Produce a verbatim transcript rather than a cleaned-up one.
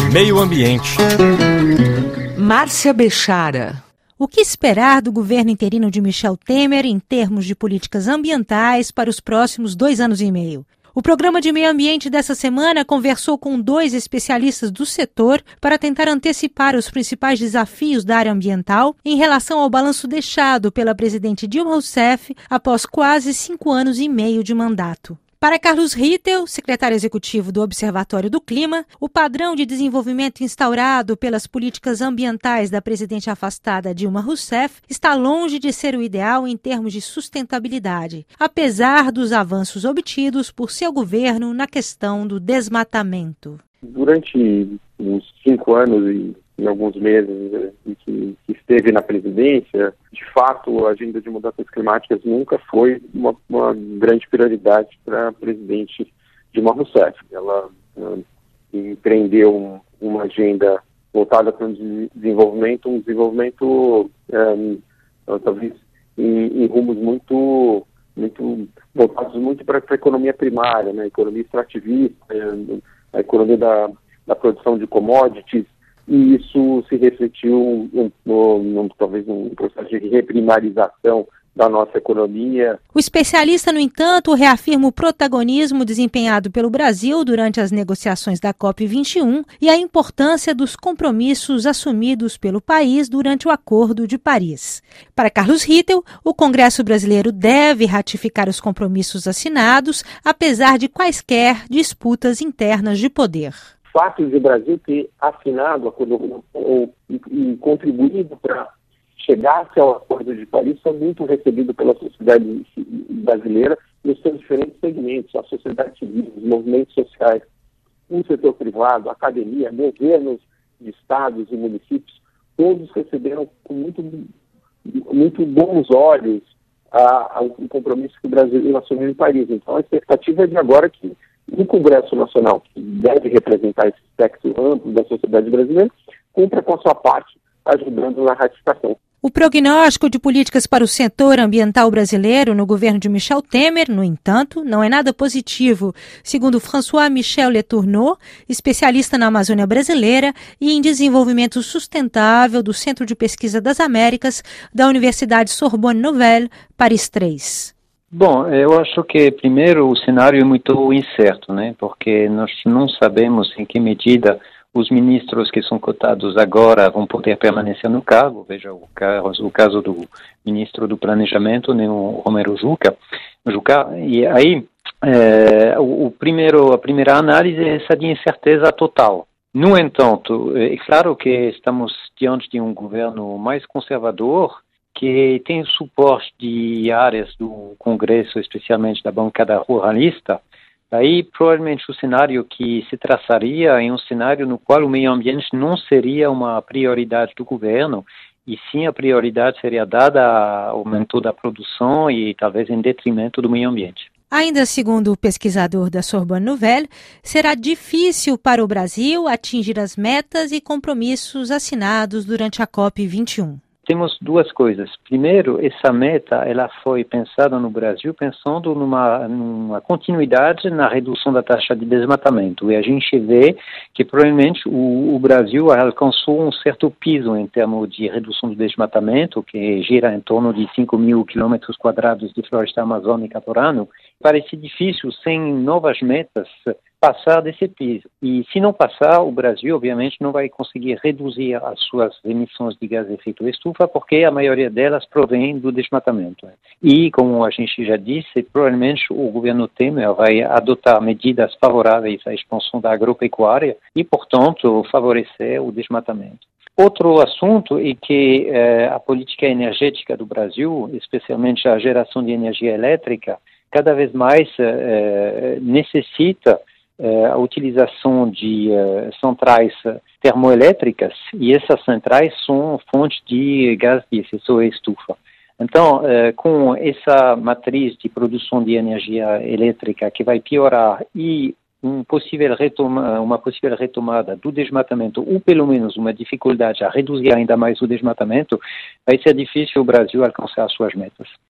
Meio Ambiente. Márcia Bechara. O que esperar do governo interino de Michel Temer em termos de políticas ambientais para os próximos dois anos e meio? O programa de meio ambiente dessa semana conversou com dois especialistas do setor para tentar antecipar os principais desafios da área ambiental em relação ao balanço deixado pela presidente Dilma Rousseff após quase cinco anos e meio de mandato. Para Carlos Rittel, secretário executivo do Observatório do Clima, o padrão de desenvolvimento instaurado pelas políticas ambientais da presidente afastada Dilma Rousseff está longe de ser o ideal em termos de sustentabilidade, apesar dos avanços obtidos por seu governo na questão do desmatamento. Durante os cinco anos e, e alguns meses em que, que esteve na presidência, de fato, a agenda de mudanças climáticas nunca foi uma, uma grande prioridade para a presidente Dilma Rousseff. Ela uh, empreendeu um, uma agenda voltada para o desenvolvimento, um desenvolvimento um, talvez em, em rumos muito, muito voltados muito para a economia primária, né? A economia extrativista, a economia da, da produção de commodities, e isso se refletiu um, no, no, talvez num processo de reprimarização da nossa economia. O especialista, no entanto, reafirma o protagonismo desempenhado pelo Brasil durante as negociações da COP vinte e um e a importância dos compromissos assumidos pelo país durante o Acordo de Paris. Para Carlos Rittel, o Congresso brasileiro deve ratificar os compromissos assinados, apesar de quaisquer disputas internas de poder. O fato de o Brasil ter assinado o acordo ou, e, e contribuído para chegar-se ao Acordo de Paris foi muito recebido pela sociedade brasileira nos seus diferentes segmentos, a sociedade civil, os movimentos sociais, o setor privado, a academia, governos de estados e municípios, todos receberam com muito, muito bons olhos a, a, o compromisso que o Brasil assumiu em Paris. Então a expectativa é de agora que o Congresso Nacional, que deve representar esse espectro amplo da sociedade brasileira, cumpra com a sua parte, ajudando na ratificação. O prognóstico de políticas para o setor ambiental brasileiro no governo de Michel Temer, no entanto, não é nada positivo, segundo François Michel Letourneau, especialista na Amazônia brasileira e em desenvolvimento sustentável do Centro de Pesquisa das Américas da Universidade Sorbonne Nouvelle, Paris três. Bom, eu acho que, primeiro, o cenário é muito incerto, né? Porque nós não sabemos em que medida os ministros que são cotados agora vão poder permanecer no cargo. Veja o caso, o caso do ministro do Planejamento, né, o Romero Jucá. Jucá. E aí, é, o, o primeiro, a primeira análise é essa de incerteza total. No entanto, é claro que estamos diante de um governo mais conservador, que tem o suporte de áreas do Congresso, especialmente da bancada ruralista. Aí, provavelmente, o cenário que se traçaria é um cenário no qual o meio ambiente não seria uma prioridade do governo, e sim a prioridade seria dada ao aumento da produção e talvez em detrimento do meio ambiente. Ainda segundo o pesquisador da Sorbonne Nouvelle, será difícil para o Brasil atingir as metas e compromissos assinados durante a COP vinte e um. Temos duas coisas. Primeiro, essa meta ela foi pensada no Brasil pensando numa, numa continuidade na redução da taxa de desmatamento. E a gente vê que provavelmente o, o Brasil alcançou um certo piso em termos de redução do desmatamento, que gira em torno de cinco mil quilômetros quadrados de floresta amazônica por ano. Parece difícil, sem novas metas, passar desse piso. E se não passar, o Brasil, obviamente, não vai conseguir reduzir as suas emissões de gás de efeito estufa, porque a maioria delas provém do desmatamento. E, como a gente já disse, provavelmente o governo Temer vai adotar medidas favoráveis à expansão da agropecuária e, portanto, favorecer o desmatamento. Outro assunto é que eh, a política energética do Brasil, especialmente a geração de energia elétrica, cada vez mais eh, necessita a utilização de uh, centrais termoelétricas, e essas centrais são fontes de gás de efeito estufa. Então, uh, com essa matriz de produção de energia elétrica que vai piorar e um possível retoma, uma possível retomada do desmatamento, ou pelo menos uma dificuldade a reduzir ainda mais o desmatamento, vai ser difícil o Brasil alcançar as suas metas.